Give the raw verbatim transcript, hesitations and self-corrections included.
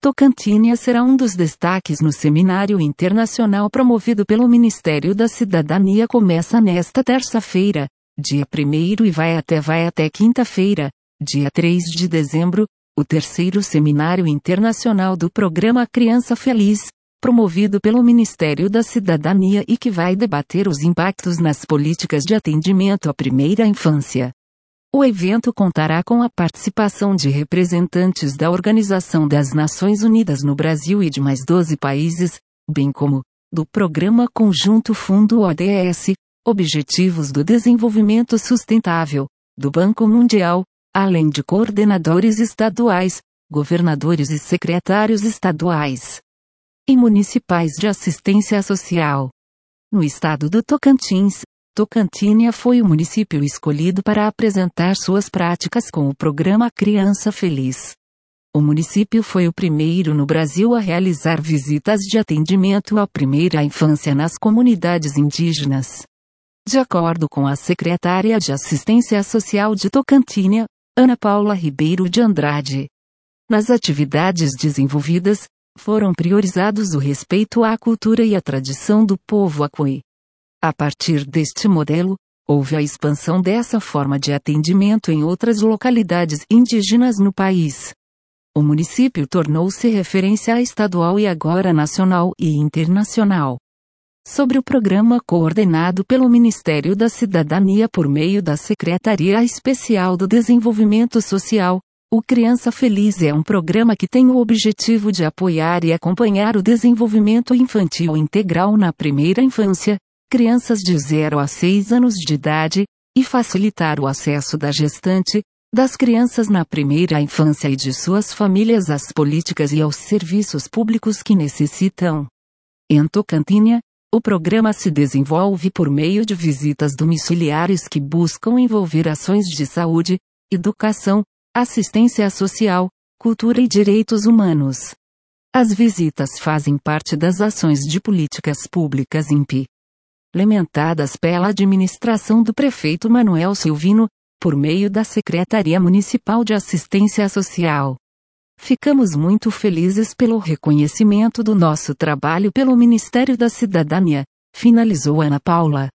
Tocantins será um dos destaques no seminário internacional promovido pelo Ministério da Cidadania. Começa nesta terça-feira, dia primeiro e vai até vai até quinta-feira, dia três de dezembro, o terceiro seminário internacional do programa Criança Feliz, promovido pelo Ministério da Cidadania e que vai debater os impactos nas políticas de atendimento à primeira infância. O evento contará com a participação de representantes da Organização das Nações Unidas no Brasil e de mais doze países, bem como do Programa Conjunto Fundo O D S, Objetivos do Desenvolvimento Sustentável, do Banco Mundial, além de coordenadores estaduais, governadores e secretários estaduais e municipais de assistência social. No estado do Tocantins, Tocantinha foi o município escolhido para apresentar suas práticas com o programa Criança Feliz. O município foi o primeiro no Brasil a realizar visitas de atendimento à primeira infância nas comunidades indígenas. De acordo com a secretária de Assistência Social de Tocantinha, Ana Paula Ribeiro de Andrade, nas atividades desenvolvidas, foram priorizados o respeito à cultura e à tradição do povo Akoi. A partir deste modelo, houve a expansão dessa forma de atendimento em outras localidades indígenas no país. O município tornou-se referência estadual e agora nacional e internacional. Sobre o programa coordenado pelo Ministério da Cidadania por meio da Secretaria Especial do Desenvolvimento Social, o Criança Feliz é um programa que tem o objetivo de apoiar e acompanhar o desenvolvimento infantil integral na primeira infância, crianças de zero a seis anos de idade, e facilitar o acesso da gestante, das crianças na primeira infância e de suas famílias às políticas e aos serviços públicos que necessitam. Em Tocantinha, o programa se desenvolve por meio de visitas domiciliares que buscam envolver ações de saúde, educação, assistência social, cultura e direitos humanos. As visitas fazem parte das ações de políticas públicas implementadas pela administração do prefeito Manuel Silvino, por meio da Secretaria Municipal de Assistência Social. Ficamos muito felizes pelo reconhecimento do nosso trabalho pelo Ministério da Cidadania, finalizou Ana Paula.